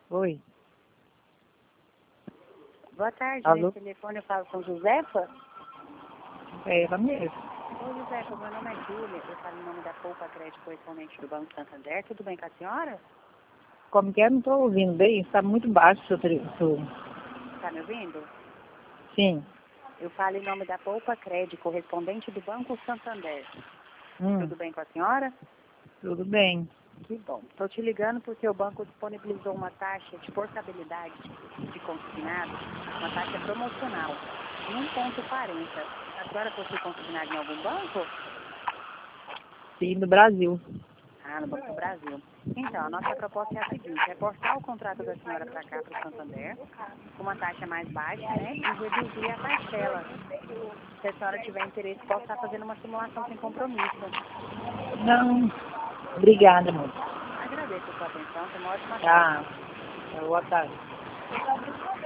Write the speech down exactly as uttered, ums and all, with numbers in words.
Oi. Boa tarde, Alô? nesse telefone eu falo com Josefa. É ela mesmo. Oi, Josefa, meu nome é Júlia, eu falo em nome da Poupa Crédito Correspondente do Banco Santander. Tudo bem com a senhora? Como que é? Não estou ouvindo bem. Está muito baixo o seu... tre- seu- Está me ouvindo? Sim. Eu falo em nome da Poupa Crédito Correspondente do Banco Santander. Hum, Tudo bem com a senhora? tudo bem. Que bom. Estou te ligando porque o banco disponibilizou uma taxa de portabilidade de consignados, uma taxa promocional, de um vírgula quarenta. A senhora possui consignado em algum banco? Sim, do Brasil. Ah, no Banco do Brasil. Então, a nossa proposta é a seguinte, é cortar o contrato da senhora para cá, para o Santander, com uma taxa mais baixa, né, e reduzir a parcela. Se a senhora tiver interesse, posso estar fazendo uma simulação sem compromisso. Não. Obrigada, moça. Agradeço a sua atenção, tenha uma ótima tarde. Tá. Boa tarde.